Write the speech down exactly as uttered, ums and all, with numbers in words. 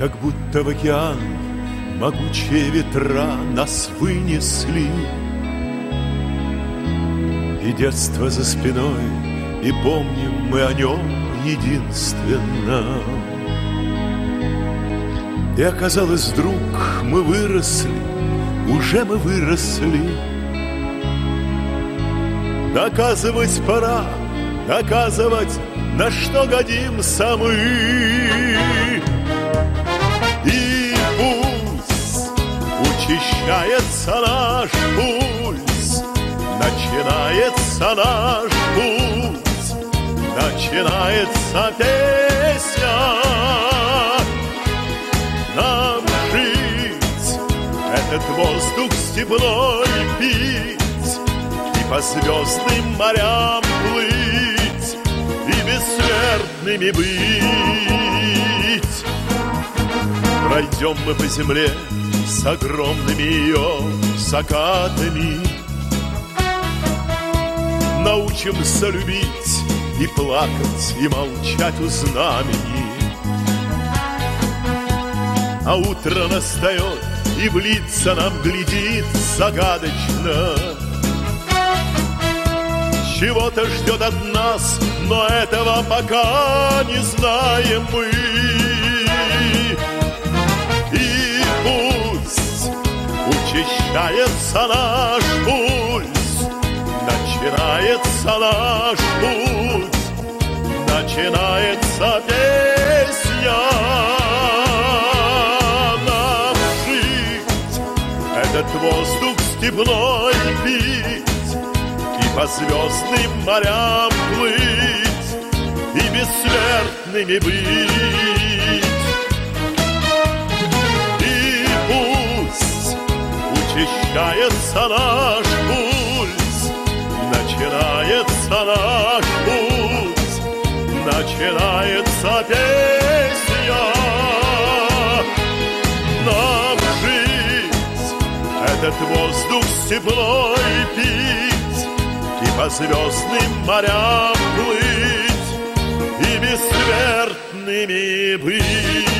как будто в океан могучие ветра нас вынесли. И детство за спиной, и помним мы о нем единственно. И оказалось, вдруг мы выросли, уже мы выросли. Доказывать пора, доказывать, на что годимся мы. И пусть учащается наш пульс, начинается наш путь, начинается песня. Нам жить, этот воздух степной пить, и по звездным морям плыть, и бессмертными быть. Пройдем мы по земле с огромными ее закатами, научимся любить и плакать, и молчать у знамени. А утро настает, и в лица нам глядит загадочно. Чего-то ждет от нас, но этого пока не знаем мы. И пусть учащается наш пульс, начинается наш путь, начинается песня. Нам жить, этот воздух степной пить, и по звездным морям плыть, и бессмертными быть. И пусть учащается наш пульс, начинается наш путь, начинается песня. Нам жить, этот воздух степной пить, и по звездным морям плыть, и бессмертными быть.